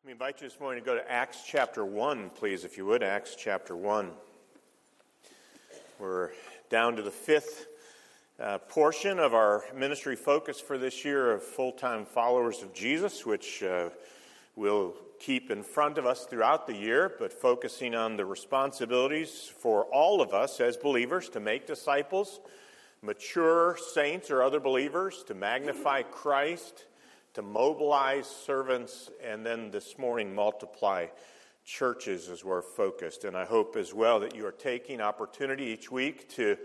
Let me invite you this morning to go to Acts chapter 1, please, if you would. Acts chapter 1. We're down to the fifth portion of our ministry focus for this year of full-time followers of Jesus, which we'll keep in front of us throughout the year, but focusing on the responsibilities for all of us as believers to make disciples, mature saints or other believers, to magnify Christ, to mobilize servants, and then this morning multiply churches as we're focused. And I hope as well that you are taking opportunity each week to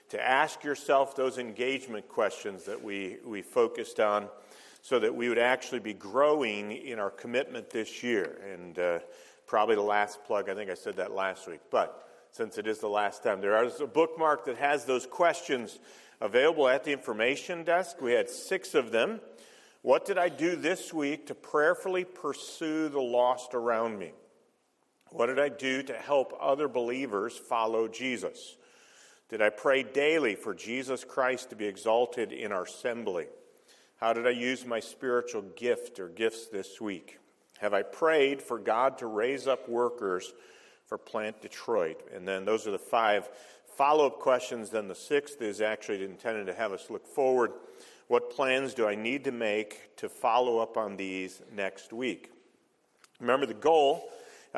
ask yourself those engagement questions that we focused on so that we would actually be growing in our commitment this year. And probably the last plug, I think I said that last week, but since it is the last time, there is a bookmark that has those questions available at the information desk. We had 6 of them. What did I do this week to prayerfully pursue the lost around me? What did I do to help other believers follow Jesus? Did I pray daily for Jesus Christ to be exalted in our assembly? How did I use my spiritual gift or gifts this week? Have I prayed for God to raise up workers for Plant Detroit? And then those are the 5 follow-up questions. Then the 6th is actually intended to have us look forward. What plans do I need to make to follow up on these next week? Remember, the goal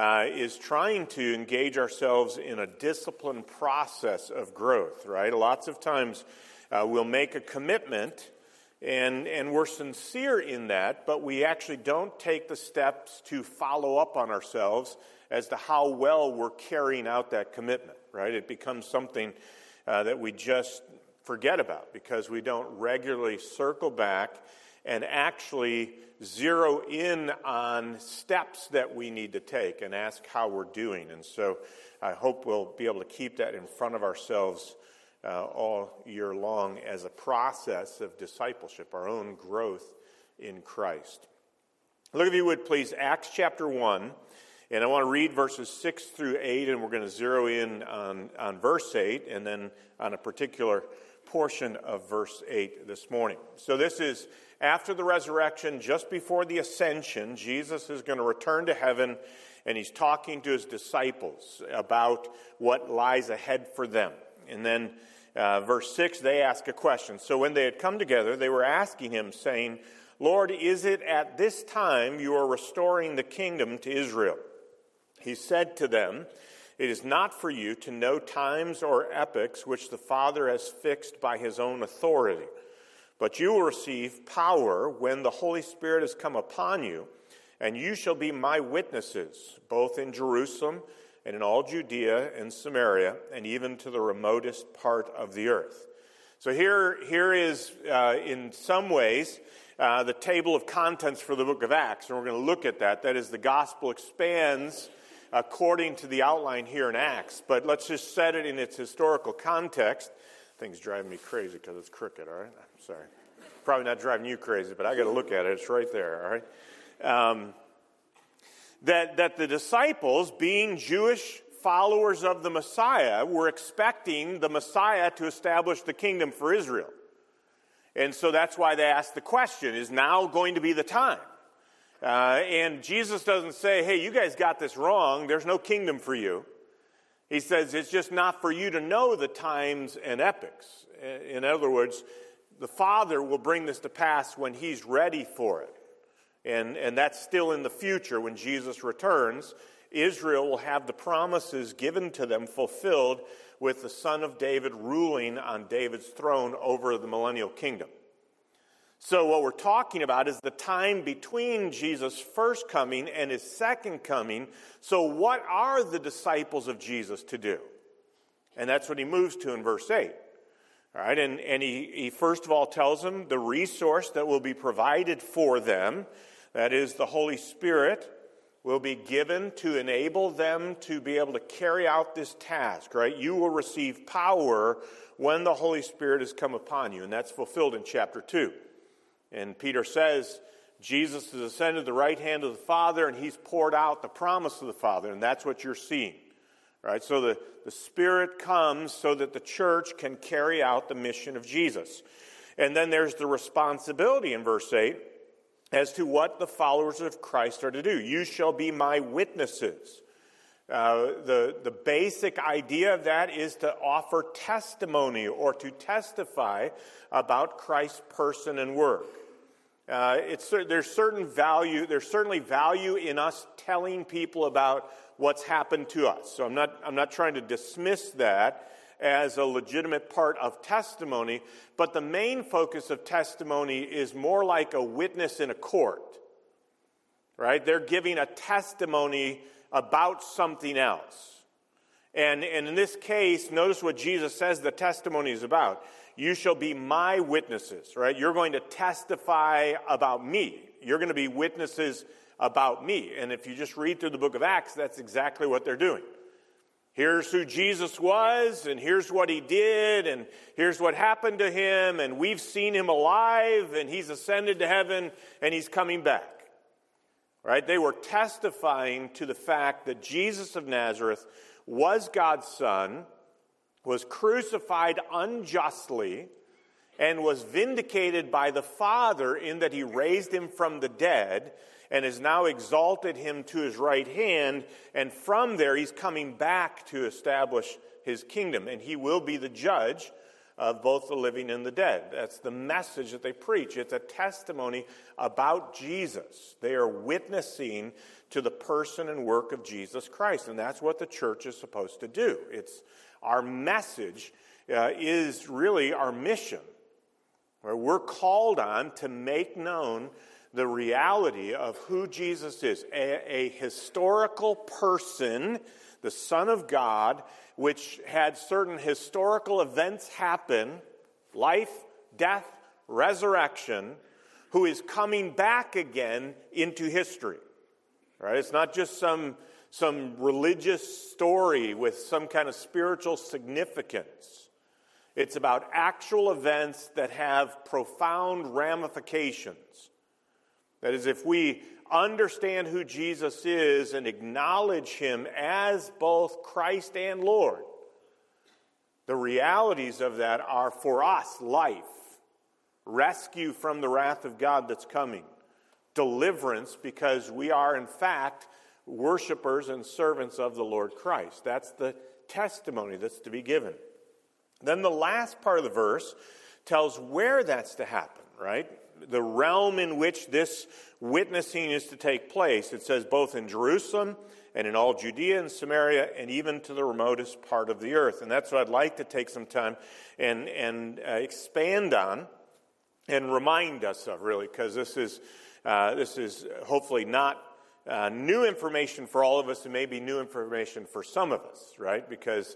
is trying to engage ourselves in a disciplined process of growth, right? Lots of times we'll make a commitment, and we're sincere in that, but we actually don't take the steps to follow up on ourselves as to how well we're carrying out that commitment, right? It becomes something that we just forget about because we don't regularly circle back and actually zero in on steps that we need to take and ask how we're doing. And so I hope we'll be able to keep that in front of ourselves all year long as a process of discipleship, our own growth in Christ. Look, if you would, please, Acts chapter 1. And I want to read verses 6 through 8, and we're going to zero in on verse 8 and then on a particular portion of verse 8 this morning. So this is after the resurrection, just before the ascension. Jesus is going to return to heaven, and he's talking to his disciples about what lies ahead for them. And then verse 6, they ask a question. So when they had come together, they were asking him, saying, "Lord, is it at this time you are restoring the kingdom to Israel?" He said to them, "It is not for you to know times or epochs which the Father has fixed by his own authority. But you will receive power when the Holy Spirit has come upon you, and you shall be my witnesses, both in Jerusalem and in all Judea and Samaria, and even to the remotest part of the earth." So here is, in some ways, the table of contents for the book of Acts, and we're going to look at that. That is, the gospel expands according to the outline here in Acts. But let's just set it in its historical context. Thing's driving me crazy because it's crooked, all right? I'm sorry. Probably not driving you crazy, but I got to look at it. It's right there, all right? That the disciples, being Jewish followers of the Messiah, were expecting the Messiah to establish the kingdom for Israel. And so that's why they asked the question, is now going to be the time? And Jesus doesn't say, "Hey, you guys got this wrong. There's no kingdom for you." He says it's just not for you to know the times and epochs. In other words, the Father will bring this to pass when he's ready for it. And that's still in the future when Jesus returns. Israel will have the promises given to them fulfilled with the Son of David ruling on David's throne over the millennial kingdom. So what we're talking about is the time between Jesus' first coming and his second coming. So what are the disciples of Jesus to do? And that's what he moves to in verse 8. All right, and he first of all tells them the resource that will be provided for them, that is the Holy Spirit, will be given to enable them to be able to carry out this task, right? You will receive power when the Holy Spirit has come upon you, and that's fulfilled in chapter 2. And Peter says, Jesus has ascended to the right hand of the Father, and he's poured out the promise of the Father, and that's what you're seeing. Right? So the Spirit comes so that the church can carry out the mission of Jesus. And then there's the responsibility in verse 8 as to what the followers of Christ are to do. You shall be my witnesses. The basic idea of that is to offer testimony or to testify about Christ's person and work. There's certainly value in us telling people about what's happened to us. So I'm not trying to dismiss that as a legitimate part of testimony, but the main focus of testimony is more like a witness in a court, right? They're giving a testimony about something else. And in this case, notice what Jesus says the testimony is about. You shall be my witnesses, right? You're going to testify about me. You're going to be witnesses about me. And if you just read through the book of Acts, that's exactly what they're doing. Here's who Jesus was, and here's what he did, and here's what happened to him, and we've seen him alive, and he's ascended to heaven, and he's coming back. Right? They were testifying to the fact that Jesus of Nazareth was God's Son, was crucified unjustly, and was vindicated by the Father in that he raised him from the dead, and has now exalted him to his right hand, and from there he's coming back to establish his kingdom, and he will be the judge of both the living and the dead. That's the message that they preach. It's a testimony about Jesus. They are witnessing to the person and work of Jesus Christ, and that's what the church is supposed to do. It's our message is really our mission. We're called on to make known the reality of who Jesus is, a historical person, the Son of God, which had certain historical events happen, life, death, resurrection, who is coming back again into history. Right? It's not just some religious story with some kind of spiritual significance. It's about actual events that have profound ramifications. That is, if we understand who Jesus is and acknowledge him as both Christ and Lord, the realities of that are for us life, rescue from the wrath of God that's coming, deliverance because we are in fact worshipers and servants of the Lord Christ. That's the testimony that's to be given. Then the last part of the verse tells where that's to happen, right? The realm in which this witnessing is to take place. It says both in Jerusalem and in all Judea and Samaria and even to the remotest part of the earth. And that's what I'd like to take some time and expand on and remind us of, really, because this is hopefully not new information for all of us. It may be new information for some of us, right? Because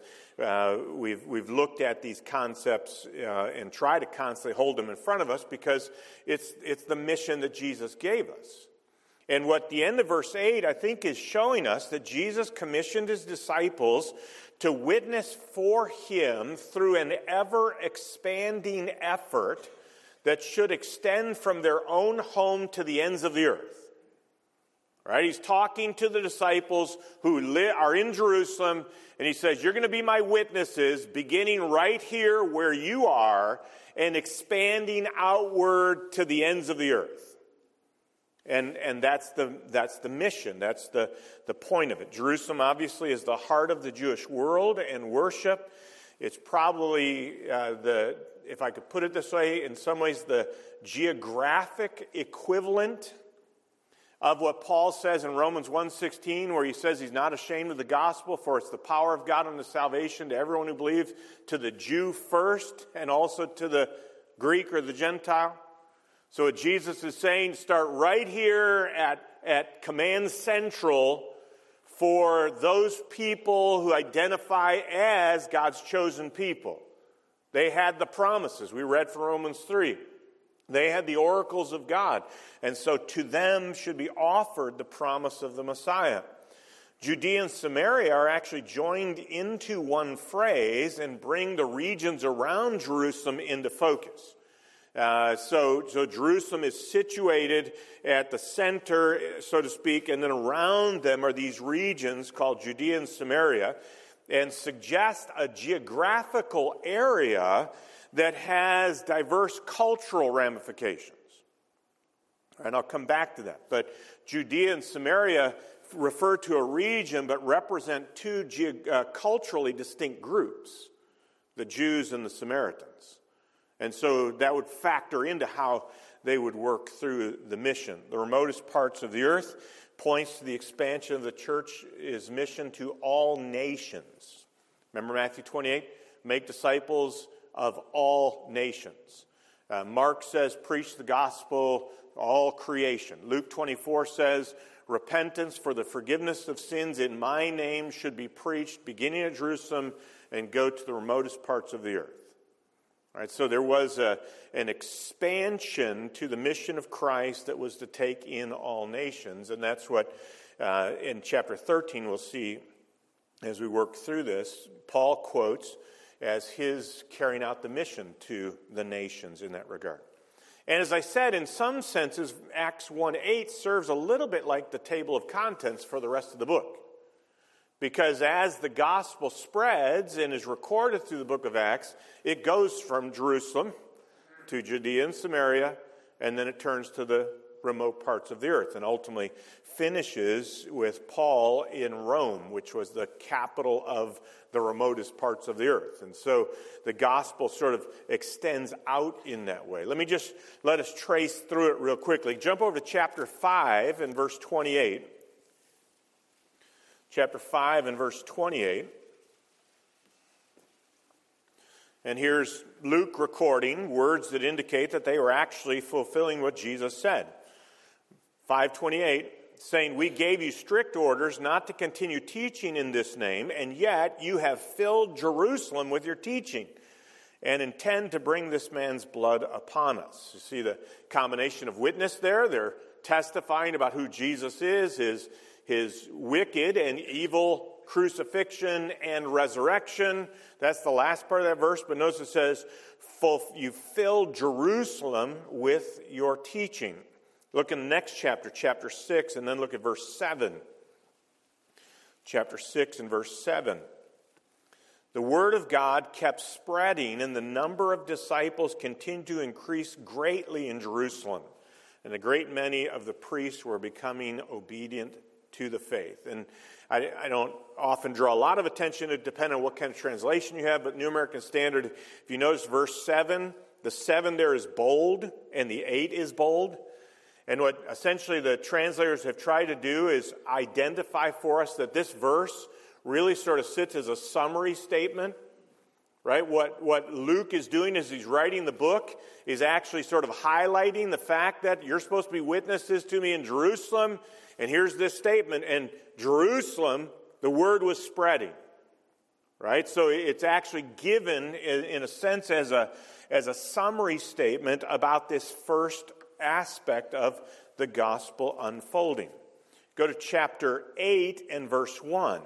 we've looked at these concepts and try to constantly hold them in front of us because it's the mission that Jesus gave us. And what the end of verse 8, I think, is showing us that Jesus commissioned his disciples to witness for him through an ever-expanding effort that should extend from their own home to the ends of the earth. Right? He's talking to the disciples who are in Jerusalem, and he says, you're going to be my witnesses, beginning right here where you are, and expanding outward to the ends of the earth. And that's the mission. That's the point of it. Jerusalem, obviously, is the heart of the Jewish world and worship. It's probably, if I could put it this way, in some ways the geographic equivalent of what Paul says in Romans 1:16, where he says he's not ashamed of the gospel, for it's the power of God unto salvation to everyone who believes, to the Jew first, and also to the Greek or the Gentile. So what Jesus is saying, start right here at Command Central for those people who identify as God's chosen people. They had the promises. We read from Romans 3. They had the oracles of God, and so to them should be offered the promise of the Messiah. Judea and Samaria are actually joined into one phrase and bring the regions around Jerusalem into focus. So Jerusalem is situated at the center, so to speak, and then around them are these regions called Judea and Samaria, and suggest a geographical area that has diverse cultural ramifications. And I'll come back to that. But Judea and Samaria refer to a region but represent two culturally distinct groups, the Jews and the Samaritans. And so that would factor into how they would work through the mission. The remotest parts of the earth points to the expansion of the church's mission to all nations. Remember Matthew 28? Make disciples of all nations. Mark says, preach the gospel to all creation. Luke 24 says, repentance for the forgiveness of sins in my name should be preached, beginning at Jerusalem and go to the remotest parts of the earth. All right, so there was an expansion to the mission of Christ that was to take in all nations, and that's what in chapter 13 we'll see as we work through this. Paul quotes as his carrying out the mission to the nations in that regard. And as I said, in some senses, Acts 1:8 serves a little bit like the table of contents for the rest of the book. Because as the gospel spreads and is recorded through the book of Acts, it goes from Jerusalem to Judea and Samaria, and then it turns to the remote parts of the earth, and ultimately finishes with Paul in Rome, which was the capital of the remotest parts of the earth. And so the gospel sort of extends out in that way. Let us trace through it real quickly. Jump over to chapter 5 and verse 28. Chapter 5 and verse 28. And here's Luke recording words that indicate that they were actually fulfilling what Jesus said. 5:28, saying, we gave you strict orders not to continue teaching in this name, and yet you have filled Jerusalem with your teaching and intend to bring this man's blood upon us. You see the combination of witness there. They're testifying about who Jesus is, his wicked and evil crucifixion and resurrection. That's the last part of that verse, but notice it says, you filled Jerusalem with your teaching. Look in the next chapter, chapter 6, and then look at verse 7. Chapter 6 and verse 7. The word of God kept spreading, and the number of disciples continued to increase greatly in Jerusalem. And a great many of the priests were becoming obedient to the faith. And I don't often draw a lot of attention, it depends on what kind of translation you have, but New American Standard, if you notice verse 7, the 7 there is bold, and the 8 is bold. And what essentially the translators have tried to do is identify for us that this verse really sort of sits as a summary statement, right? What Luke is doing as he's writing the book is actually sort of highlighting the fact that you're supposed to be witnesses to me in Jerusalem, and here's this statement, and Jerusalem, the word was spreading, right? So it's actually given in a sense as a summary statement about this first aspect of the gospel unfolding. Go to chapter 8 and verse 1.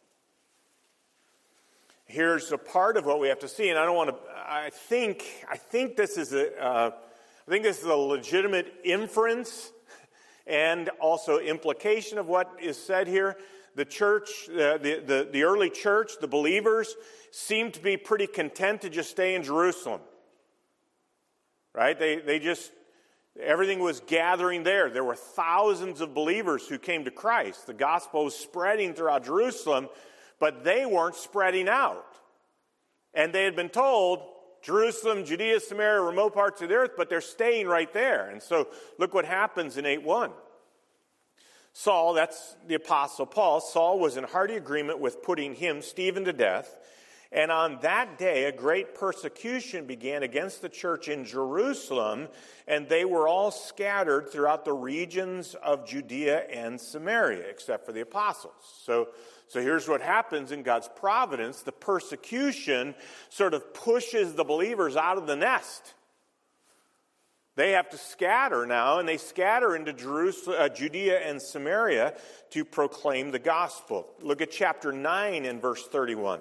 Here's a part of what we have to see, and I think this is a legitimate inference and also implication of what is said here. The church, the early church, the believers, seemed to be pretty content to just stay in Jerusalem. Right? Everything was gathering there. There were thousands of believers who came to Christ. The gospel was spreading throughout Jerusalem, but they weren't spreading out. And they had been told, Jerusalem, Judea, Samaria, remote parts of the earth, but they're staying right there. And so look what happens in 8:1. Saul, that's the Apostle Paul, Saul was in hearty agreement with putting him, Stephen, to death. And on that day, a great persecution began against the church in Jerusalem, and they were all scattered throughout the regions of Judea and Samaria, except for the apostles. So here's what happens in God's providence. The persecution sort of pushes the believers out of the nest. They have to scatter now, and they scatter into Judea and Samaria to proclaim the gospel. Look at chapter 9 and verse 31.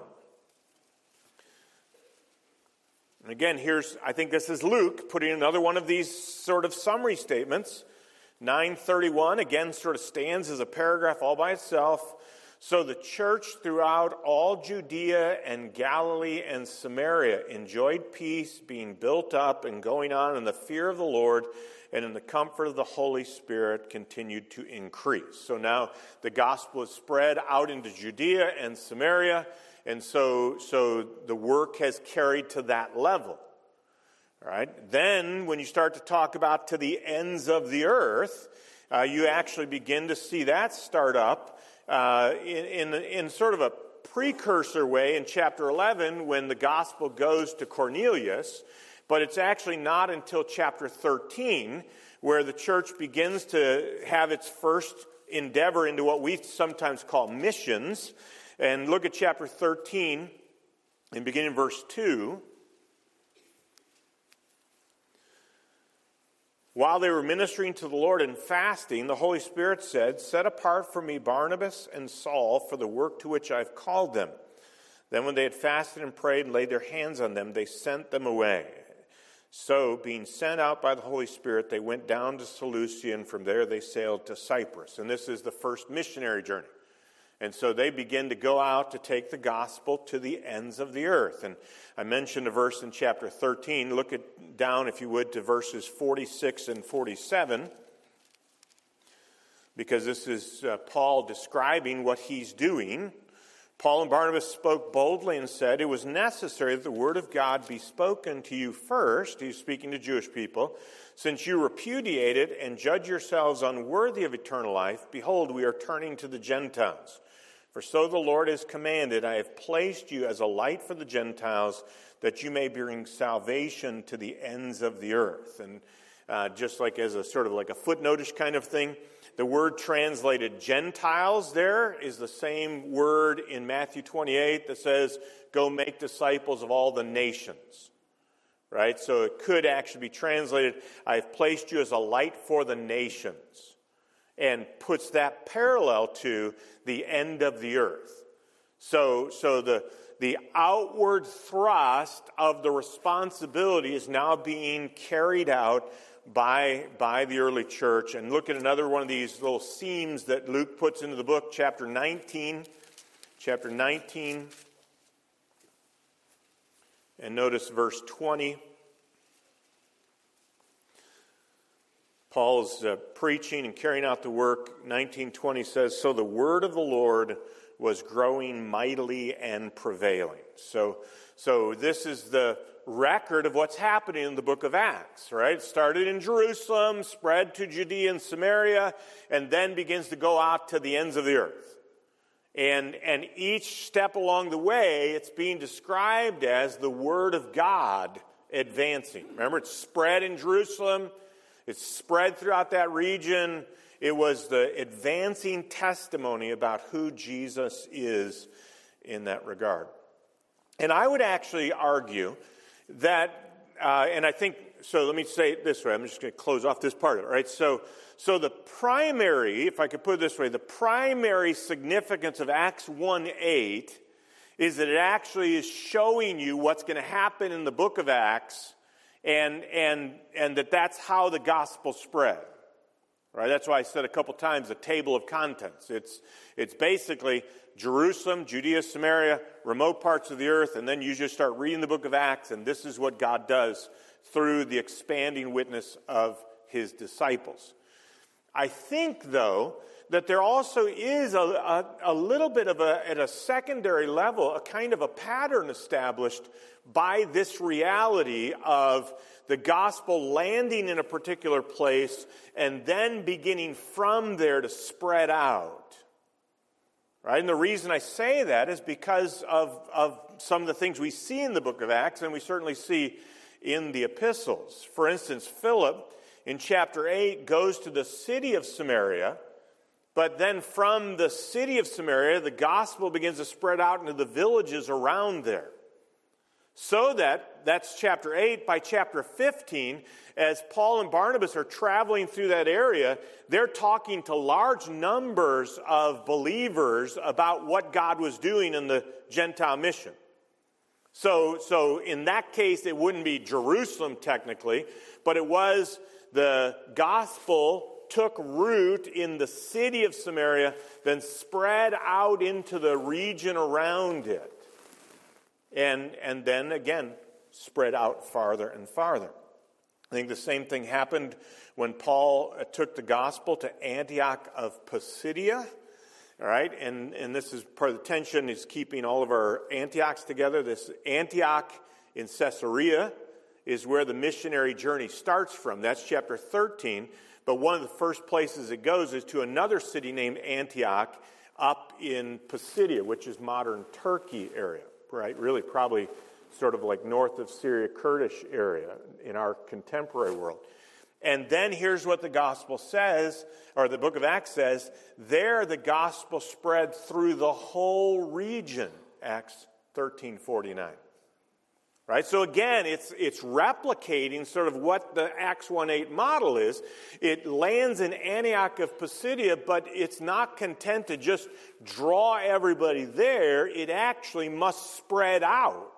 And again, I think this is Luke putting another one of these sort of summary statements. 9:31, again, sort of stands as a paragraph all by itself. So the church throughout all Judea and Galilee and Samaria enjoyed peace, being built up and going on in the fear of the Lord, and in the comfort of the Holy Spirit continued to increase. So now the gospel is spread out into Judea and Samaria, and so the work has carried to that level. All right. Then when you start to talk about to the ends of the earth, you actually begin to see that start up in sort of a precursor way in chapter 11 when the gospel goes to Cornelius, but it's actually not until chapter 13 where the church begins to have its first endeavor into what we sometimes call missions. And look at chapter 13 and begin in verse 2. While they were ministering to the Lord and fasting, the Holy Spirit said, "Set apart for me Barnabas and Saul for the work to which I've called them." Then when they had fasted and prayed and laid their hands on them, they sent them away. So, being sent out by the Holy Spirit, they went down to Seleucia, and from there they sailed to Cyprus. And this is the first missionary journey. And so they begin to go out to take the gospel to the ends of the earth. And I mentioned a verse in chapter 13. Look down, if you would, to verses 46 and 47. Because this is Paul describing what he's doing. Paul and Barnabas spoke boldly and said, "It was necessary that the word of God be spoken to you first." He's speaking to Jewish people. "Since you repudiate it and judge yourselves unworthy of eternal life, behold, we are turning to the Gentiles. For so the Lord has commanded, I have placed you as a light for the Gentiles, that you may bring salvation to the ends of the earth." And just like as a sort of like a footnotish kind of thing, the word translated Gentiles there is the same word in Matthew 28 that says, "Go make disciples of all the nations." Right? So it could actually be translated, "I have placed you as a light for the nations," and puts that parallel to the end of the earth. So the outward thrust of the responsibility is now being carried out by the early church. And look at another one of these little seams that Luke puts into the book, chapter 19. Chapter 19. And notice verse 20. Paul's preaching and carrying out the work. 19:20 says, "So the word of the Lord was growing mightily and prevailing." So this is the record of what's happening in the book of Acts, right? It started in Jerusalem, spread to Judea and Samaria, and then begins to go out to the ends of the earth. And each step along the way, it's being described as the word of God advancing. Remember, it's spread in Jerusalem. It's spread throughout that region. It was the advancing testimony about who Jesus is in that regard. And I would actually argue that, and I think, so let me say it this way. I'm just going to close off this part of it, right? So the primary, if I could put it this way, the primary significance of Acts 1:8 is that it actually is showing you what's going to happen in the book of Acts, and that's how the gospel spread. Right? That's why I said a couple times the table of contents. It's basically Jerusalem, Judea, Samaria, remote parts of the earth, and then you just start reading the book of Acts, and this is what God does through the expanding witness of his disciples. I think, though, that there also is a little bit of at a secondary level, a kind of a pattern established by this reality of the gospel landing in a particular place and then beginning from there to spread out. Right? And the reason I say that is because of some of the things we see in the book of Acts, and we certainly see in the epistles. For instance, Philip in chapter 8 goes to the city of Samaria, but then from the city of Samaria, the gospel begins to spread out into the villages around there. So that's chapter 8. By chapter 15, as Paul and Barnabas are traveling through that area, they're talking to large numbers of believers about what God was doing in the Gentile mission. So in that case, it wouldn't be Jerusalem technically, but it was the gospel took root in the city of Samaria, then spread out into the region around it. And then again, spread out farther and farther. I think the same thing happened when Paul took the gospel to Antioch of Pisidia. All right, and this is part of the tension, is keeping all of our Antiochs together. This Antioch in Caesarea is where the missionary journey starts from. That's chapter 13. But one of the first places it goes is to another city named Antioch up in Pisidia, which is modern Turkey area, right? Really probably sort of like north of Syria, Kurdish area in our contemporary world. And then here's what the gospel says, or the book of Acts says, there the gospel spread through the whole region, Acts 13:49. Right? So again, it's replicating sort of what the Acts 1:8 model is. It lands in Antioch of Pisidia, but it's not content to just draw everybody there. It actually must spread out.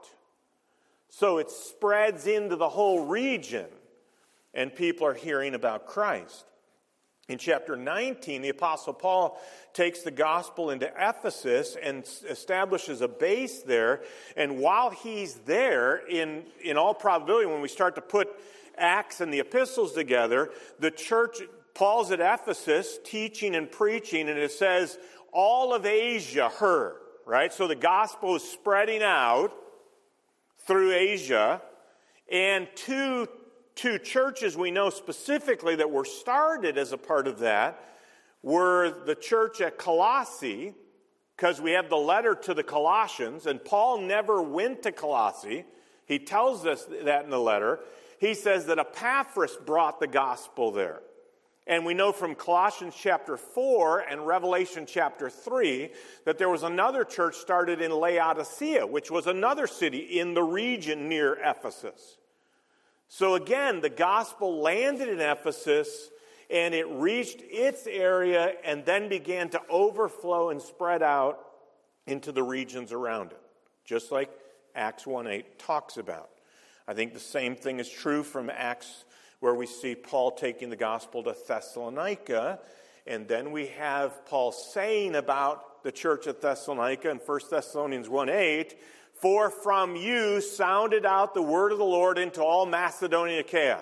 So it spreads into the whole region, and people are hearing about Christ. In chapter 19, the Apostle Paul takes the gospel into Ephesus and establishes a base there. And while he's there, in all probability, when we start to put Acts and the epistles together, the church, Paul's at Ephesus teaching and preaching, and it says all of Asia heard, right? So the gospel is spreading out through Asia, and two churches we know specifically that were started as a part of that were the church at Colossae, because we have the letter to the Colossians, and Paul never went to Colossae. He tells us that in the letter. He says that Epaphras brought the gospel there. And we know from Colossians chapter 4 and Revelation chapter 3 that there was another church started in Laodicea, which was another city in the region near Ephesus. So again, the gospel landed in Ephesus, and it reached its area and then began to overflow and spread out into the regions around it, just like Acts 1:8 talks about. I think the same thing is true from Acts, where we see Paul taking the gospel to Thessalonica, and then we have Paul saying about the church at Thessalonica in 1 Thessalonians 1:8, for from you sounded out the word of the Lord into all Macedonia and Achaia.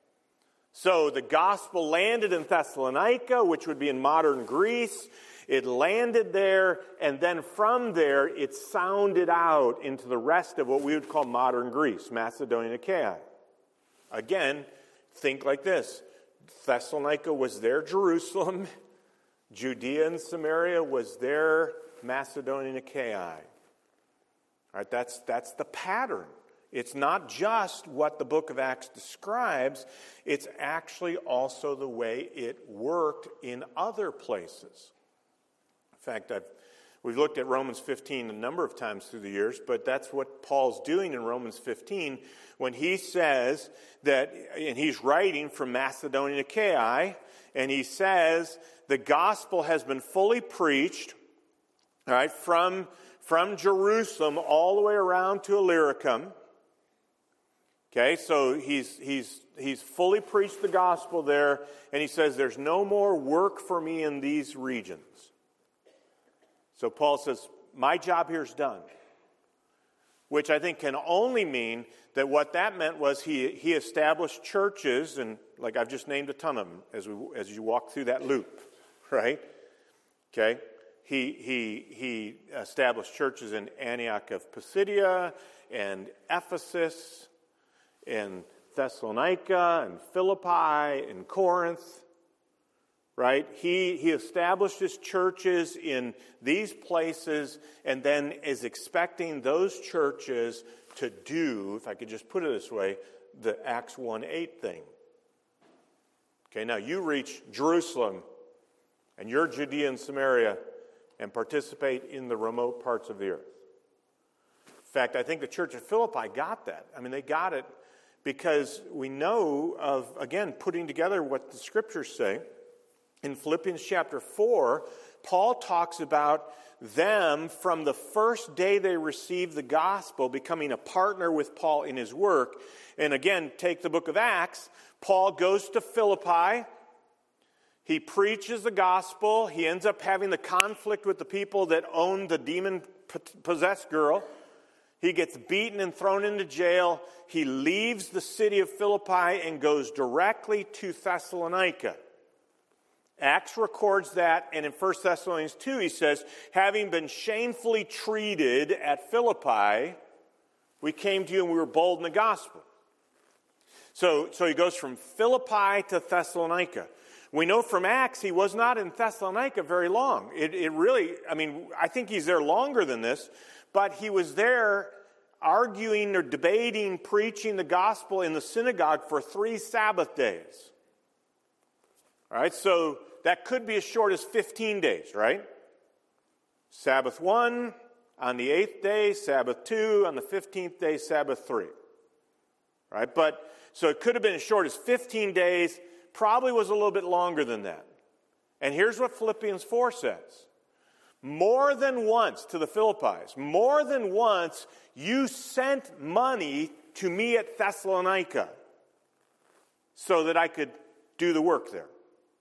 So the gospel landed in Thessalonica, which would be in modern Greece. It landed there, and then from there it sounded out into the rest of what we would call modern Greece, Macedonia and Achaia. Again, think like this. Thessalonica was their Jerusalem. Judea and Samaria was their Macedonia and Achaia. All right, that's the pattern. It's not just what the book of Acts describes. It's actually also the way it worked in other places. In fact, we've looked at Romans 15 a number of times through the years, but that's what Paul's doing in Romans 15 when he says that, and he's writing from Macedonia and Achaia, and he says the gospel has been fully preached, all right, from Jerusalem all the way around to Illyricum. Okay, so he's fully preached the gospel there, and he says there's no more work for me in these regions. So Paul says, my job here is done. Which I think can only mean that what that meant was he established churches, and like I've just named a ton of them as you walk through that loop, right? Okay, he established churches in Antioch of Pisidia and Ephesus and Thessalonica and Philippi and Corinth. Right? He established his churches in these places and then is expecting those churches to do, if I could just put it this way, the Acts 1:8 thing. Okay, now you reach Jerusalem and you're Judea and Samaria and participate in the remote parts of the earth. In fact, I think the church of Philippi got that. I mean, they got it because we know of, again, putting together what the scriptures say. In Philippians chapter 4, Paul talks about them from the first day they received the gospel becoming a partner with Paul in his work. And again, take the book of Acts. Paul goes to Philippi. He preaches the gospel. He ends up having the conflict with the people that own the demon-possessed girl. He gets beaten and thrown into jail. He leaves the city of Philippi and goes directly to Thessalonica. Acts records that, and in 1 Thessalonians 2, he says, having been shamefully treated at Philippi, we came to you and we were bold in the gospel. So he goes from Philippi to Thessalonica. We know from Acts he was not in Thessalonica very long. I think he's there longer than this, but he was there arguing or debating, preaching the gospel in the synagogue for 3 Sabbath days. All right, so that could be as short as 15 days, right? Sabbath 1 on the 8th day, Sabbath 2 on the 15th day, Sabbath 3. Right? So it could have been as short as 15 days, probably was a little bit longer than that. And here's what Philippians 4 says. More than once to the Philippines, more than once you sent money to me at Thessalonica so that I could do the work there.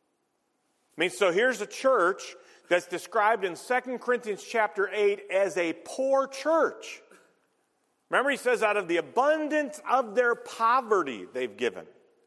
So here's a church that's described in 2 Corinthians chapter 8 as a poor church. Remember, he says, out of the abundance of their poverty they've given.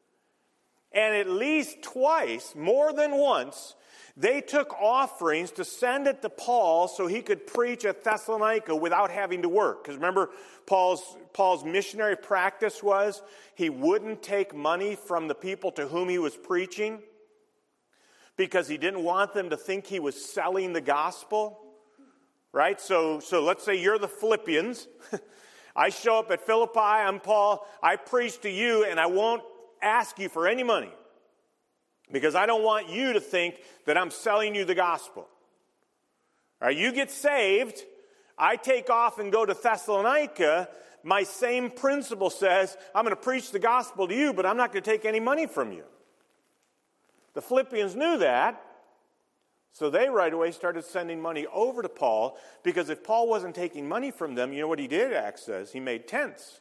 And at least twice, more than once, they took offerings to send it to Paul so he could preach at Thessalonica without having to work. Because remember, Paul's missionary practice was he wouldn't take money from the people to whom he was preaching because he didn't want them to think he was selling the gospel. Right? So let's say you're the Philippians. I show up at Philippi, I'm Paul, I preach to you, and I won't ask you for any money because I don't want you to think that I'm selling you the gospel. All right, you get saved, I take off and go to Thessalonica, my same principle says, I'm going to preach the gospel to you, but I'm not going to take any money from you. The Philippians knew that. So they right away started sending money over to Paul because if Paul wasn't taking money from them, you know what he did, Acts says? He made tents.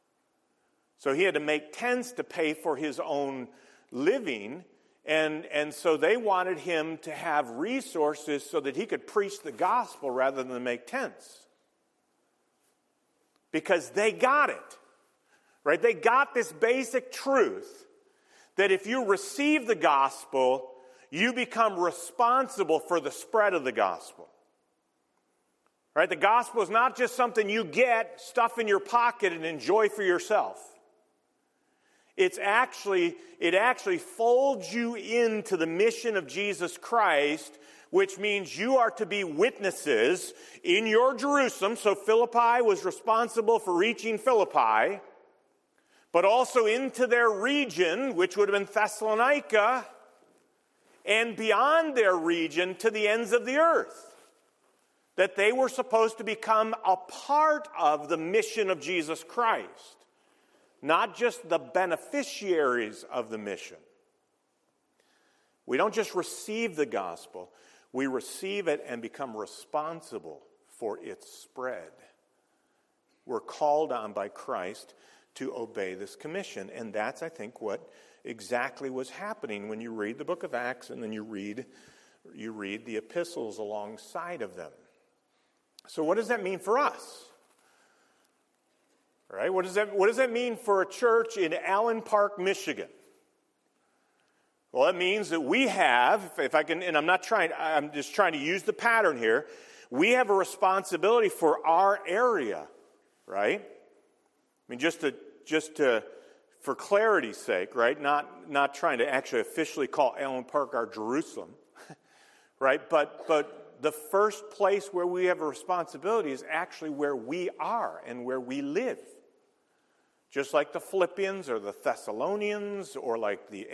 So he had to make tents to pay for his own living. And so they wanted him to have resources so that he could preach the gospel rather than make tents. Because they got it. Right? They got this basic truth that if you receive the gospel, you become responsible for the spread of the gospel. Right? The gospel is not just something you get, stuff in your pocket, and enjoy for yourself. It actually folds you into the mission of Jesus Christ, which means you are to be witnesses in your Jerusalem. So Philippi was responsible for reaching Philippi, but also into their region, which would have been Thessalonica, and beyond their region to the ends of the earth. That they were supposed to become a part of the mission of Jesus Christ, not just the beneficiaries of the mission. We don't just receive the gospel, we receive it and become responsible for its spread. We're called on by Christ to obey this commission, and that's, I think, what exactly was happening when you read the book of Acts and then you read the epistles alongside of them. So what does that mean for us? All right, what does that mean for a church in Allen Park, Michigan? Well, it means that we have, I'm just trying to use the pattern here. We have a responsibility for our area, right? I mean, just to for clarity's sake, right? Not trying to actually officially call Allen Park our Jerusalem, right? But the first place where we have a responsibility is actually where we are and where we live. Just like the Philippians or the Thessalonians or like the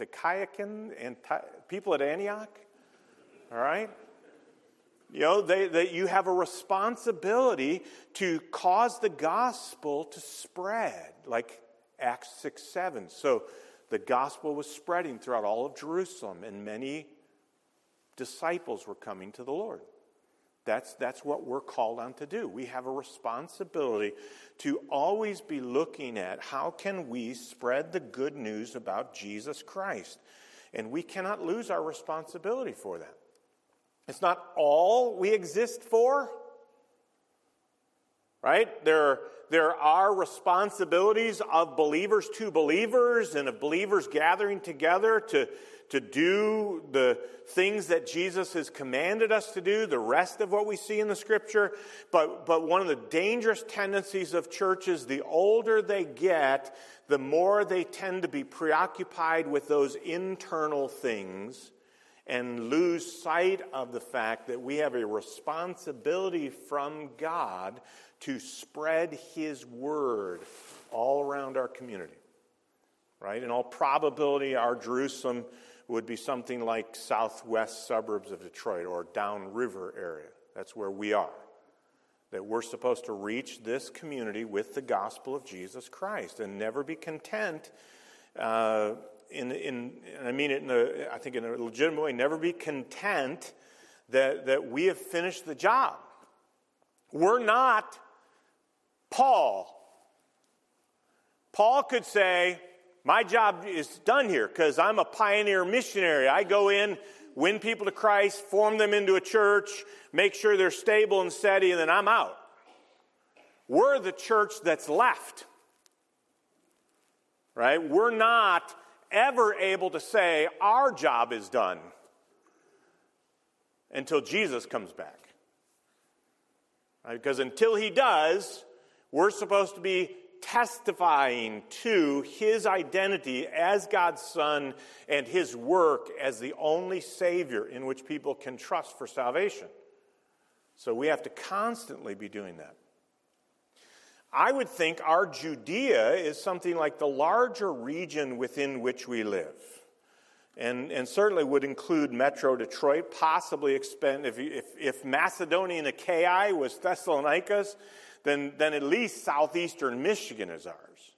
people at Antioch, all right? You know, you have a responsibility to cause the gospel to spread, like Acts 6:7. So the gospel was spreading throughout all of Jerusalem, and many disciples were coming to the Lord. That's what we're called on to do. We have a responsibility to always be looking at how can we spread the good news about Jesus Christ. And we cannot lose our responsibility for that. It's not all we exist for, right? There are responsibilities of believers to believers and of believers gathering together to do the things that Jesus has commanded us to do, the rest of what we see in the Scripture. But one of the dangerous tendencies of churches, the older they get, the more they tend to be preoccupied with those internal things and lose sight of the fact that we have a responsibility from God to spread His Word all around our community. Right? In all probability, our Jerusalem would be something like southwest suburbs of Detroit or downriver area. That's where we are. That we're supposed to reach this community with the gospel of Jesus Christ and never be content. I mean it in a legitimate way. Never be content that we have finished the job. We're not Paul. Paul could say, my job is done here because I'm a pioneer missionary. I go in, win people to Christ, form them into a church, make sure they're stable and steady, and then I'm out. We're the church that's left. Right? We're not ever able to say our job is done until Jesus comes back. Right? Because until He does, we're supposed to be testifying to His identity as God's Son and His work as the only Savior in which people can trust for salvation. So we have to constantly be doing that. I would think our Judea is something like the larger region within which we live. And certainly would include Metro Detroit, possibly expand, if Macedonia and Achaia was Thessalonicas, then at least southeastern Michigan is ours.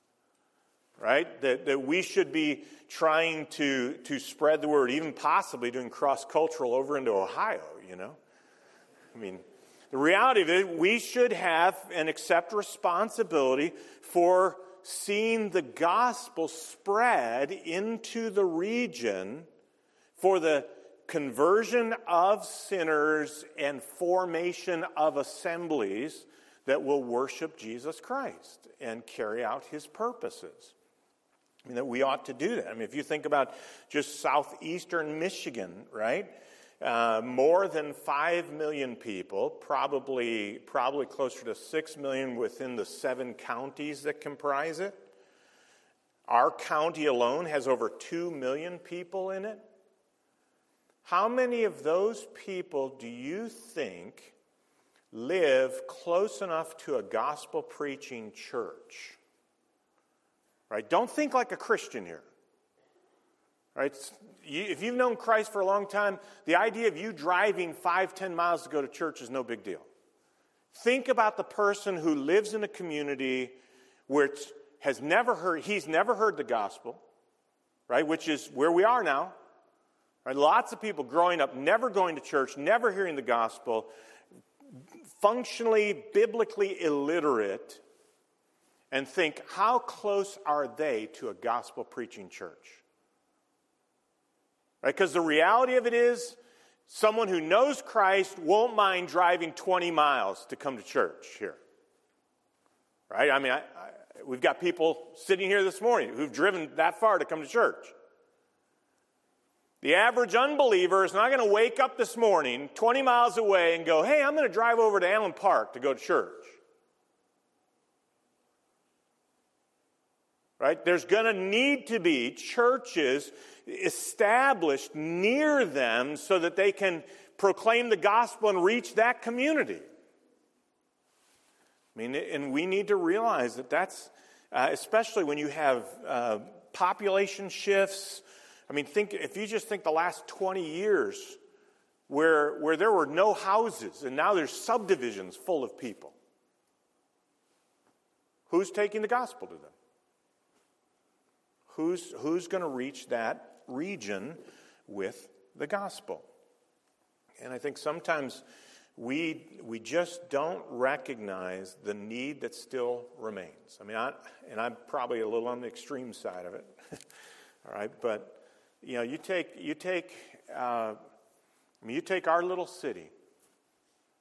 Right? That we should be trying to spread the word, even possibly doing cross-cultural over into Ohio, you know? I mean, the reality of it, we should have and accept responsibility for seeing the gospel spread into the region for the conversion of sinners and formation of assemblies that will worship Jesus Christ and carry out His purposes. I mean, that we ought to do that. I mean, if you think about just southeastern Michigan, right? More than 5 million people, probably closer to 6 million within the 7 counties that comprise it. Our county alone has over 2 million people in it. How many of those people do you think live close enough to a gospel-preaching church? Right? Don't think like a Christian here. Right? If you've known Christ for a long time, the idea of you driving 5-10 miles to go to church is no big deal. Think about the person who lives in a community where he's never heard the gospel, right? Which is where we are now. Right? Lots of people growing up never going to church, never hearing the gospel, functionally, biblically illiterate, and think, how close are they to a gospel-preaching church? Right? Because the reality of it is, someone who knows Christ won't mind driving 20 miles to come to church here. Right? I mean, we've got people sitting here this morning who've driven that far to come to church. The average unbeliever is not going to wake up this morning 20 miles away and go, hey, I'm going to drive over to Allen Park to go to church. Right? There's going to need to be churches established near them so that they can proclaim the gospel and reach that community. I mean, and we need to realize that that's, especially when you have population shifts. I mean, if you just think the last 20 years where there were no houses and now there's subdivisions full of people. Who's taking the gospel to them? Who's going to reach that region with the gospel? And I think sometimes we just don't recognize the need that still remains. I mean, I'm probably a little on the extreme side of it. All right, but you know, you take our little city.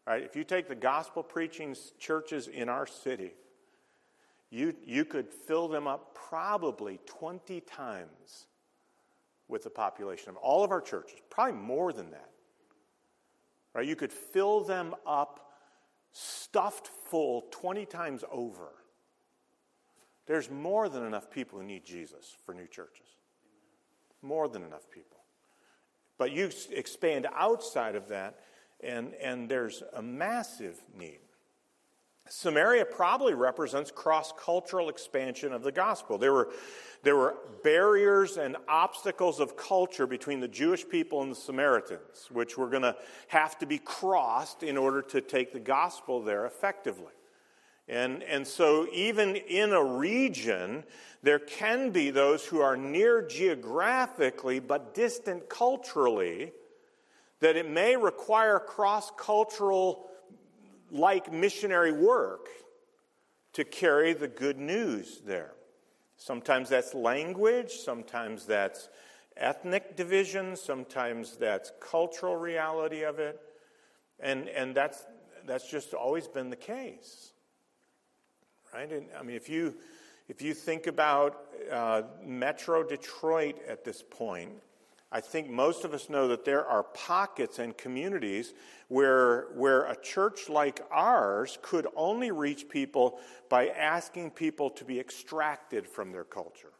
Right? If you take the gospel preaching churches in our city, you could fill them up probably 20 times with the population of all of our churches, probably more than that. Right? You could fill them up stuffed full 20 times over. There's more than enough people who need Jesus for new churches. More than enough people. But you expand outside of that, and there's a massive need. Samaria probably represents cross-cultural expansion of the gospel. There were barriers and obstacles of culture between the Jewish people and the Samaritans, which were going to have to be crossed in order to take the gospel there effectively. And so even in a region, there can be those who are near geographically but distant culturally, that it may require cross-cultural like missionary work to carry the good news there. Sometimes that's language, sometimes that's ethnic division, sometimes that's cultural reality of it, and that's just always been the case, right? And I mean, if you think about Metro Detroit at this point, I think most of us know that there are pockets and communities where a church like ours could only reach people by asking people to be extracted from their culture.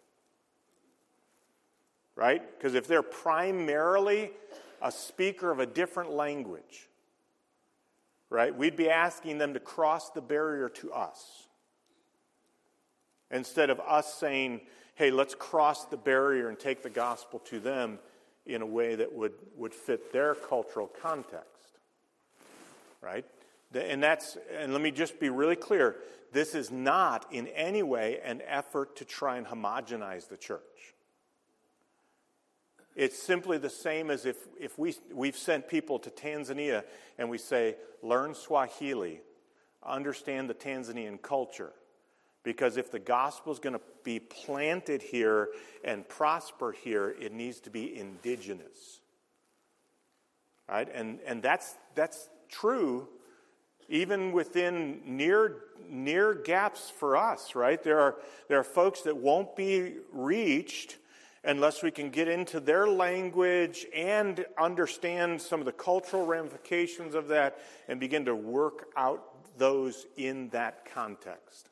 Right? Because if they're primarily a speaker of a different language, right, we'd be asking them to cross the barrier to us. Instead of us saying, hey, let's cross the barrier and take the gospel to them in a way that would fit their cultural context, right? And let me just be really clear, this is not in any way an effort to try and homogenize the church. It's simply the same as if we've sent people to Tanzania and we say, learn Swahili, understand the Tanzanian culture. Because if the gospel is going to be planted here and prosper here, it needs to be indigenous. Right? And that's true even within near gaps for us, right? There are folks that won't be reached unless we can get into their language and understand some of the cultural ramifications of that and begin to work out those in that context.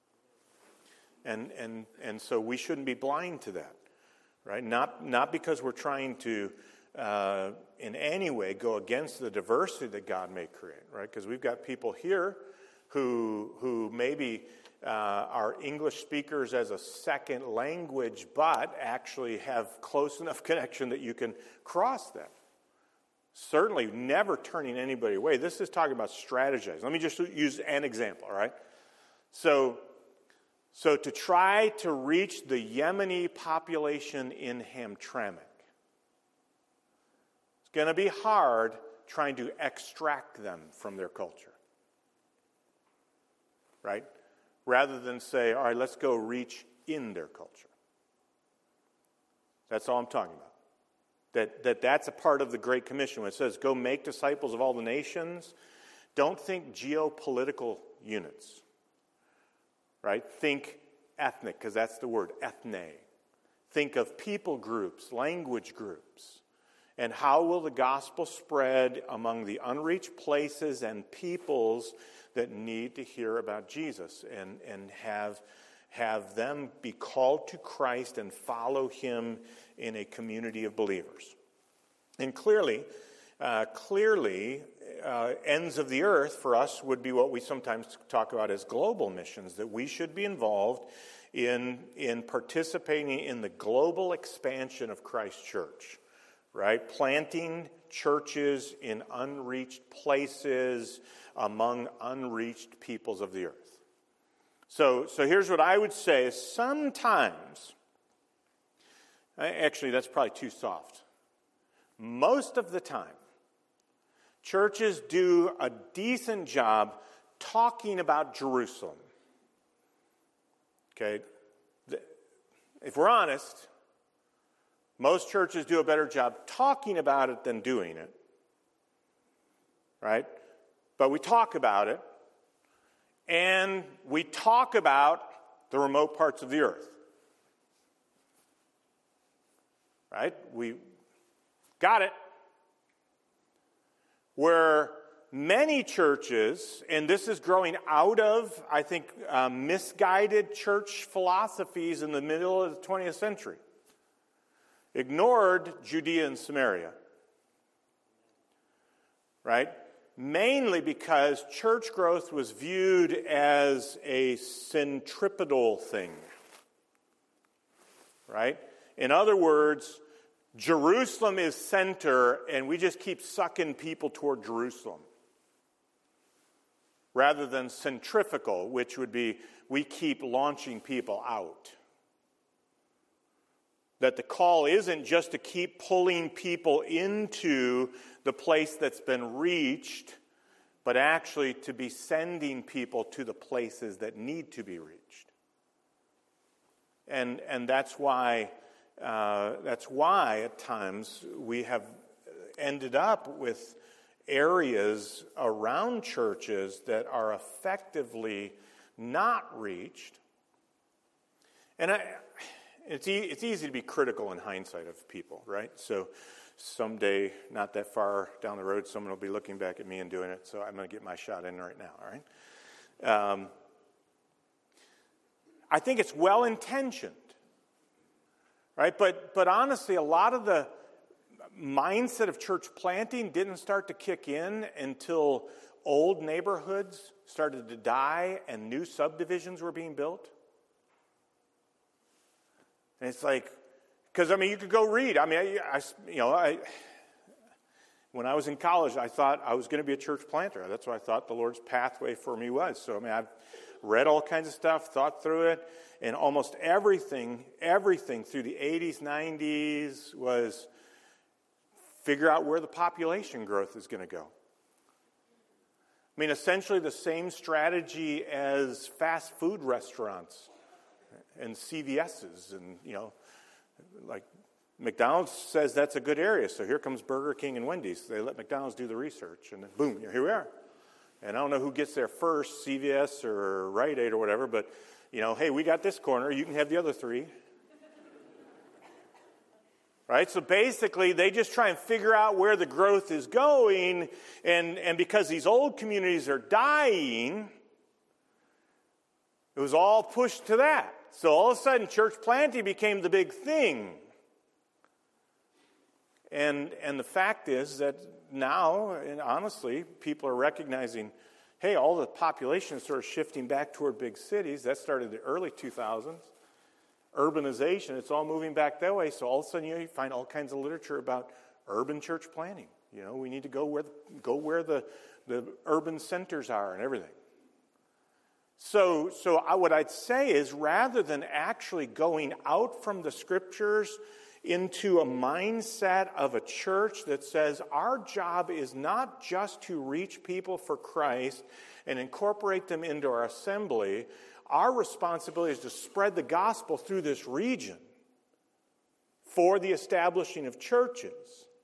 And so we shouldn't be blind to that, right? Not because we're trying to in any way go against the diversity that God may create, right? Because we've got people here who maybe are English speakers as a second language, but actually have close enough connection that you can cross that. Certainly never turning anybody away. This is talking about strategizing. Let me just use an example, all right? So to try to reach the Yemeni population in Hamtramck, it's going to be hard trying to extract them from their culture, right? Rather than say, all right, let's go reach in their culture. That's all I'm talking about. That's a part of the Great Commission when it says, go make disciples of all the nations. Don't think geopolitical units. Right? Think ethnic, because that's the word, ethne. Think of people groups, language groups. And how will the gospel spread among the unreached places and peoples that need to hear about Jesus and have them be called to Christ and follow him in a community of believers? And clearly, ends of the earth for us would be what we sometimes talk about as global missions, that we should be involved in participating in the global expansion of Christ's church, right? Planting churches in unreached places among unreached peoples of the earth. So here's what I would say is sometimes, actually that's probably too soft. Most of the time, churches do a decent job talking about Jerusalem. Okay? If we're honest, most churches do a better job talking about it than doing it. Right? but we talk about it, and we talk about the remote parts of the earth. Right? We got it. Where many churches, and this is growing out of, I think, misguided church philosophies in the middle of the 20th century, ignored Judea and Samaria. Right? Mainly because church growth was viewed as a centripetal thing. Right? In other words, Jerusalem is center, and we just keep sucking people toward Jerusalem. Rather than centrifugal, which would be we keep launching people out. That the call isn't just to keep pulling people into the place that's been reached, but actually to be sending people to the places that need to be reached. And that's why at times we have ended up with areas around churches that are effectively not reached. And it's easy to be critical in hindsight of people, right? So someday, not that far down the road, someone will be looking back at me and doing it, so I'm going to get my shot in right now, all right? I think it's well-intentioned, right? But honestly, a lot of the mindset of church planting didn't start to kick in until old neighborhoods started to die and new subdivisions were being built. And it's like, because, you could go read. When I was in college, I thought I was going to be a church planter. That's what I thought the Lord's pathway for me was. So, I've read all kinds of stuff, thought through it, and almost everything through the 80s, 90s was figure out where the population growth is going to go. Essentially the same strategy as fast food restaurants and CVS's and, like McDonald's says that's a good area, so here comes Burger King and Wendy's. They let McDonald's do the research, and then boom, here we are. And I don't know who gets there first, CVS or Rite Aid or whatever, but, hey, we got this corner, you can have the other three. Right? So basically, they just try and figure out where the growth is going, and because these old communities are dying, it was all pushed to that. So all of a sudden, church planting became the big thing. And the fact is that now, and honestly, people are recognizing, hey, all the population is sort of shifting back toward big cities. That started in the early 2000s. Urbanization, it's all moving back that way. So all of a sudden, you find all kinds of literature about urban church planting. We need to go where the urban centers are and everything. So what I'd say is, rather than actually going out from the Scriptures into a mindset of a church that says our job is not just to reach people for Christ and incorporate them into our assembly, our responsibility is to spread the gospel through this region for the establishing of churches.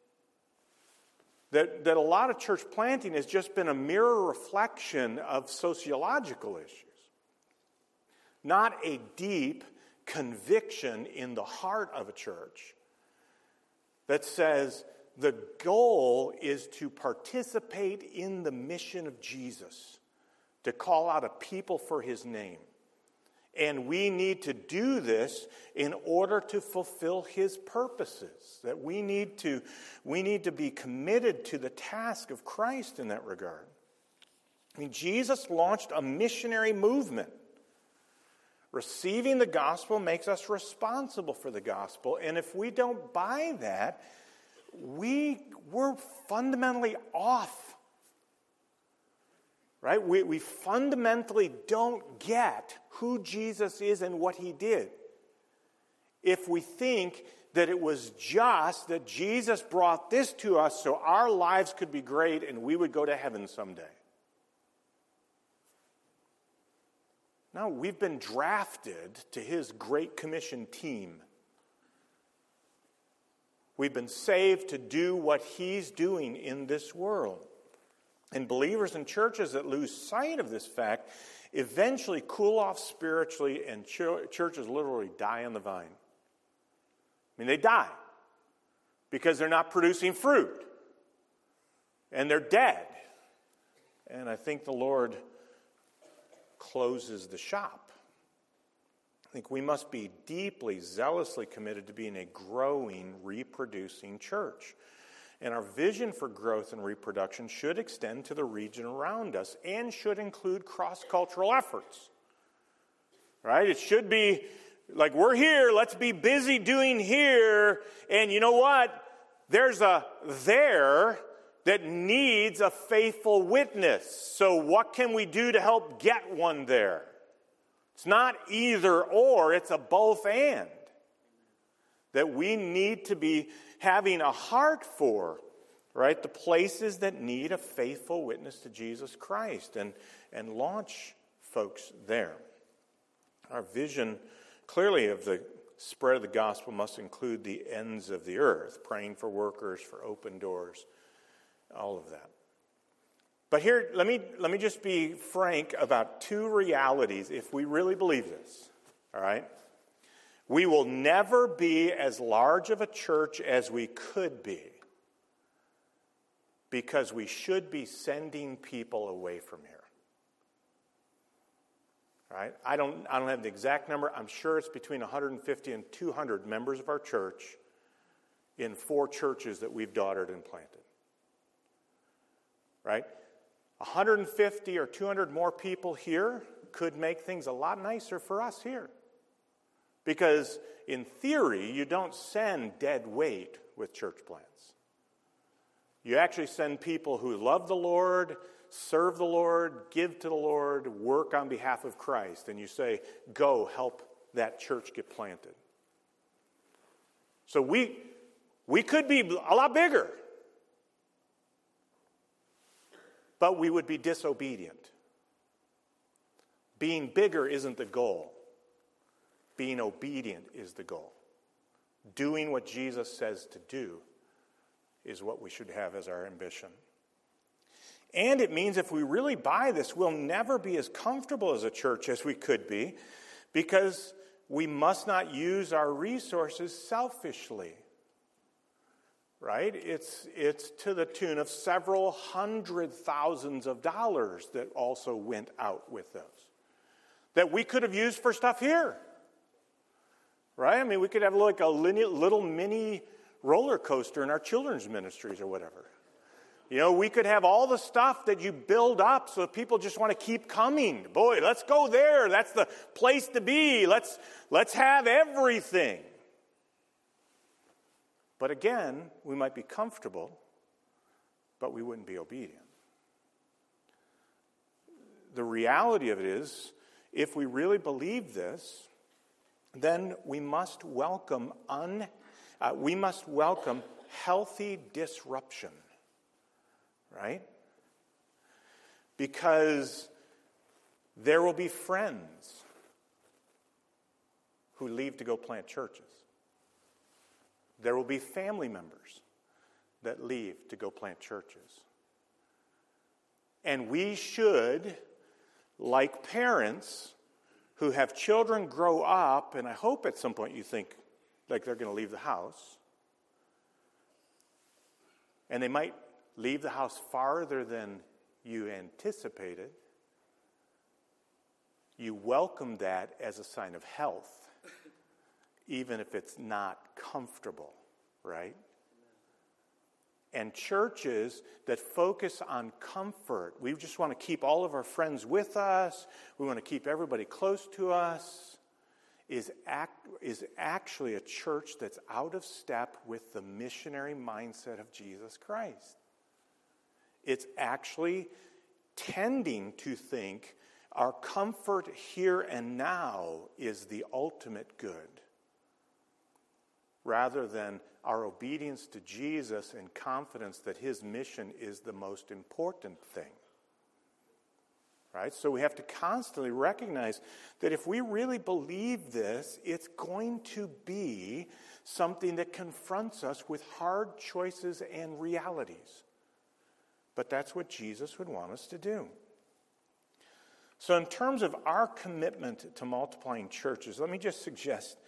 That a lot of church planting has just been a mirror reflection of sociological issues, not a deep conviction in the heart of a church that says the goal is to participate in the mission of Jesus, to call out a people for his name. And we need to do this in order to fulfill his purposes. That we need to be committed to the task of Christ in that regard. Jesus launched a missionary movement. Receiving the gospel makes us responsible for the gospel. And if we don't buy that, we're fundamentally off. Right? We fundamentally don't get who Jesus is and what he did if we think that it was just that Jesus brought this to us so our lives could be great and we would go to heaven someday. No, we've been drafted to his Great Commission team. We've been saved to do what he's doing in this world. And believers in churches that lose sight of this fact eventually cool off spiritually, and churches literally die on the vine. I mean, they die because they're not producing fruit. And they're dead. And I think the Lord closes the shop. I think we must be deeply, zealously committed to being a growing, reproducing church. And our vision for growth and reproduction should extend to the region around us and should include cross-cultural efforts. Right? It should be like, we're here, let's be busy doing here. And you know what? There's a there that needs a faithful witness. So what can we do to help get one there? It's not either or, it's a both and. That we need to be having a heart for, right? The places that need a faithful witness to Jesus Christ and launch folks there. Our vision, clearly, of the spread of the gospel must include the ends of the earth, praying for workers, for open doors, all of that. But here, let me just be frank about two realities if we really believe this, all right? We will never be as large of a church as we could be because we should be sending people away from here. Right? I don't have the exact number. I'm sure it's between 150 and 200 members of our church in 4 churches that we've daughtered and planted. Right? 150 or 200 more people here could make things a lot nicer for us here. Because in theory, you don't send dead weight with church plants. You actually send people who love the Lord, serve the Lord, give to the Lord, work on behalf of Christ. And you say, go help that church get planted. So we could be a lot bigger. But we would be disobedient. Being bigger isn't the goal. Being obedient is the goal. Doing what Jesus says to do is what we should have as our ambition. And it means if we really buy this, we'll never be as comfortable as a church as we could be because we must not use our resources selfishly. Right? It's to the tune of several $100,000s that also went out with those that we could have used for stuff here. Right? I mean, we could have like a little mini roller coaster in our children's ministries or whatever. You know, we could have all the stuff that you build up so people just want to keep coming. Boy, let's go there. That's the place to be. Let's have everything. But again, we might be comfortable, but we wouldn't be obedient. The reality of it is, if we really believe this, then we must welcome healthy disruption, right? Because there will be friends who leave to go plant churches. There will be family members that leave to go plant churches. And we should, like parents who have children grow up, and I hope at some point you think like they're going to leave the house, and they might leave the house farther than you anticipated, you welcome that as a sign of health, even if it's not comfortable, right? And churches that focus on comfort, we just want to keep all of our friends with us, we want to keep everybody close to us, is actually a church that's out of step with the missionary mindset of Jesus Christ. It's actually tending to think our comfort here and now is the ultimate good, rather than our obedience to Jesus and confidence that his mission is the most important thing. Right? So we have to constantly recognize that if we really believe this, it's going to be something that confronts us with hard choices and realities. but that's what Jesus would want us to do. So in terms of our commitment to multiplying churches, let me just suggest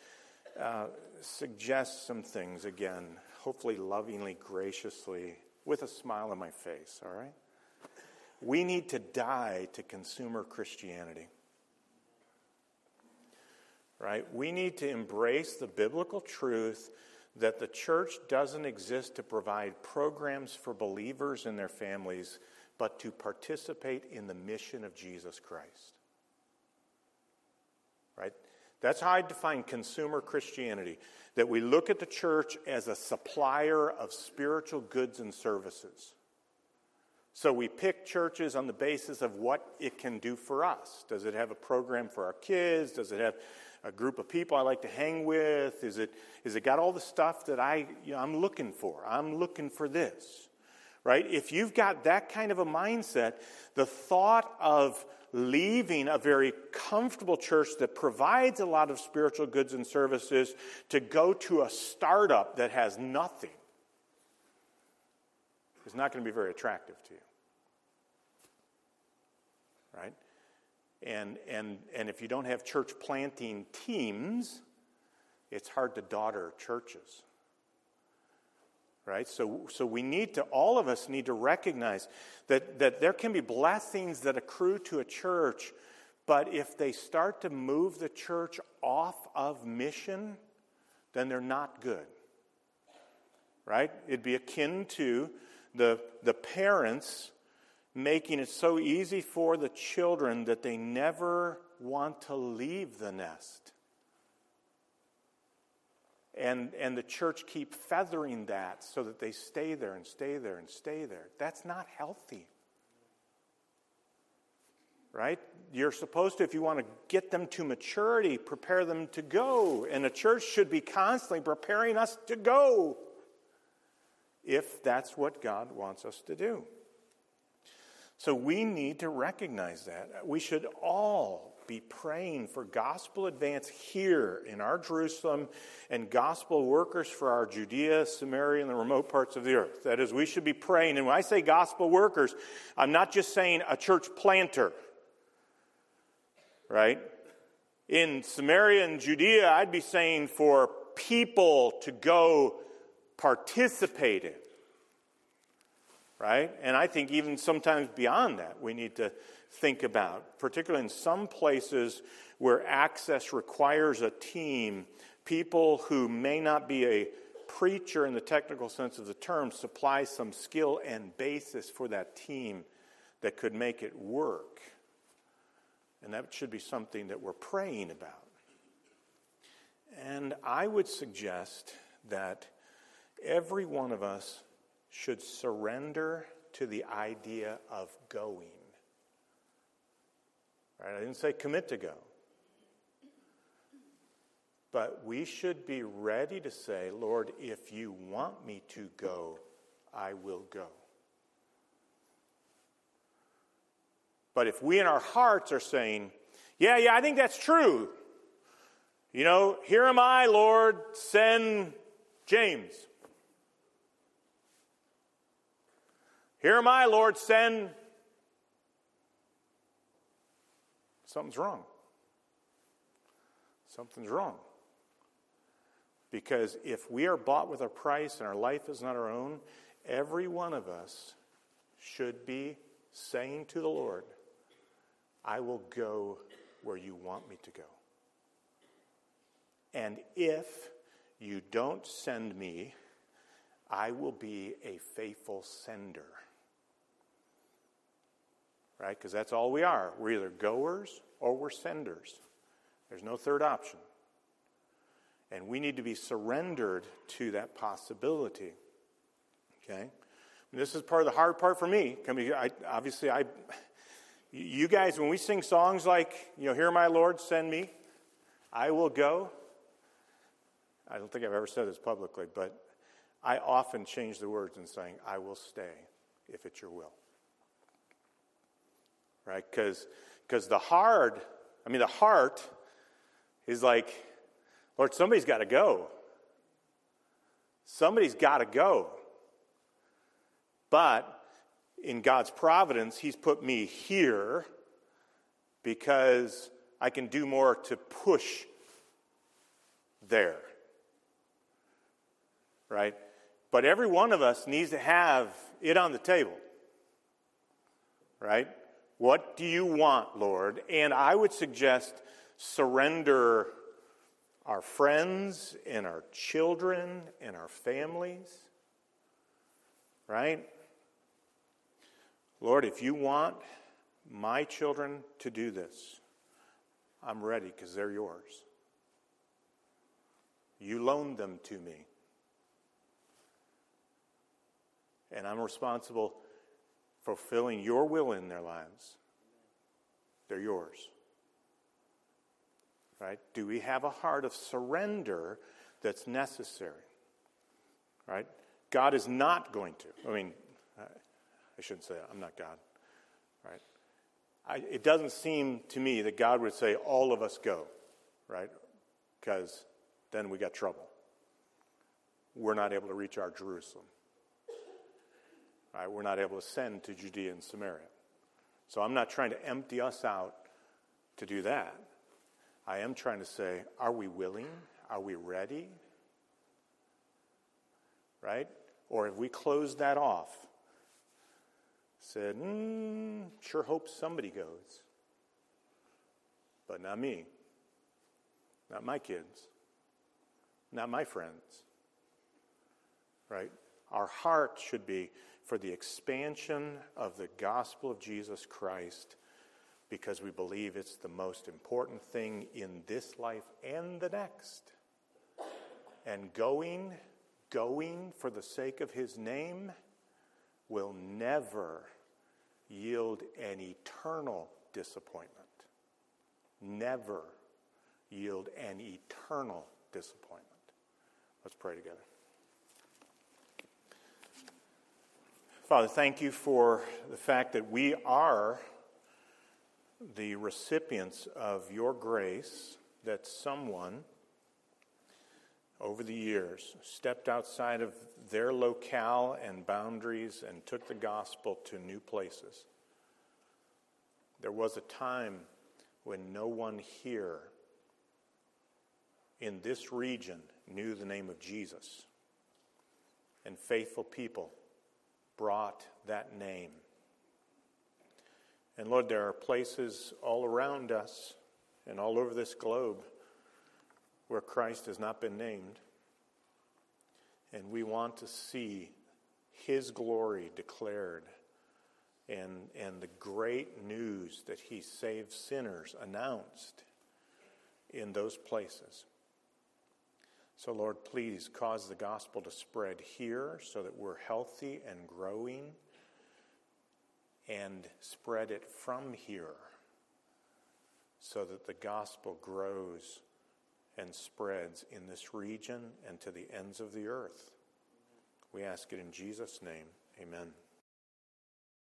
some things again, hopefully lovingly, graciously, with a smile on my face, all right? We need to die to consumer Christianity, right? We need to embrace the biblical truth that the church doesn't exist to provide programs for believers and their families, but to participate in the mission of Jesus Christ. Right? That's how I define consumer Christianity, that we look at the church as a supplier of spiritual goods and services. So we pick churches on the basis of what it can do for us. Does it have a program for our kids? Does it have a group of people I like to hang with? Is it got all the stuff that I'm looking for? I'm looking for this. Right? If you've got that kind of a mindset, the thought of leaving a very comfortable church that provides a lot of spiritual goods and services to go to a startup that has nothing is not going to be very attractive to you. Right? And if you don't have church planting teams, it's hard to daughter churches. Right? So all of us need to recognize that there can be blessings that accrue to a church, but if they start to move the church off of mission, then they're not good. Right? It'd be akin to the parents making it so easy for the children that they never want to leave the nest. And the church keep feathering that so that they stay there and stay there and stay there. That's not healthy. Right? You're supposed to, if you want to get them to maturity, prepare them to go. And a church should be constantly preparing us to go, if that's what God wants us to do. So we need to recognize that. We should all be praying for gospel advance here in our Jerusalem and gospel workers for our Judea, Samaria, and the remote parts of the earth. That is, we should be praying. And when I say gospel workers, I'm not just saying a church planter. Right? In Samaria and Judea, I'd be saying for people to go participate in. Right? And I think even sometimes beyond that, we need to think about, particularly in some places where access requires a team, people who may not be a preacher in the technical sense of the term supply some skill and basis for that team that could make it work. And that should be something that we're praying about. And I would suggest that every one of us should surrender to the idea of going. Right? I didn't say commit to go. But we should be ready to say, Lord, if you want me to go, I will go. But if we in our hearts are saying, yeah, I think that's true. You know, here am I, Lord, send James. Here am I, Lord, send. Something's wrong. Something's wrong. Because if we are bought with a price and our life is not our own, every one of us should be saying to the Lord, I will go where you want me to go. And if you don't send me, I will be a faithful sender. Right? Because that's all we are. We're either goers or we're senders. There's no third option. And we need to be surrendered to that possibility. Okay? And this is part of the hard part for me. You guys, when we sing songs like, Hear my Lord, send me, I will go. I don't think I've ever said this publicly, but I often change the words in saying, I will stay if it's your will. Right? Because the heart is like, Lord, somebody's got to go. Somebody's got to go. But in God's providence, He's put me here because I can do more to push there. Right? But every one of us needs to have it on the table. Right? What do you want, Lord? And I would suggest surrender our friends and our children and our families. Right? Lord, if you want my children to do this, I'm ready because they're yours. You loaned them to me. And I'm responsible for fulfilling your will in their lives. They're yours. Right? Do we have a heart of surrender that's necessary? Right? God is not going to. I shouldn't say that. I'm not God. Right? It doesn't seem to me that God would say, all of us go. Right? Because then we got trouble. We're not able to reach our Jerusalem. Right? We're not able to send to Judea and Samaria. So I'm not trying to empty us out to do that. I am trying to say, are we willing? Are we ready? Right? Or have we closed that off? Said, sure hope somebody goes. But not me. Not my kids. Not my friends. Right? Our heart should be for the expansion of the gospel of Jesus Christ, because we believe it's the most important thing in this life and the next. And going for the sake of his name will never yield an eternal disappointment. Never yield an eternal disappointment. Let's pray together. Father, thank you for the fact that we are the recipients of your grace, that someone over the years stepped outside of their locale and boundaries and took the gospel to new places. There was a time when no one here in this region knew the name of Jesus, and faithful people brought that name. And Lord, there are places all around us and all over this globe where Christ has not been named. And we want to see his glory declared and the great news that he saves sinners announced in those places. So Lord, please cause the gospel to spread here so that we're healthy and growing, and spread it from here so that the gospel grows and spreads in this region and to the ends of the earth. We ask it in Jesus' name. Amen.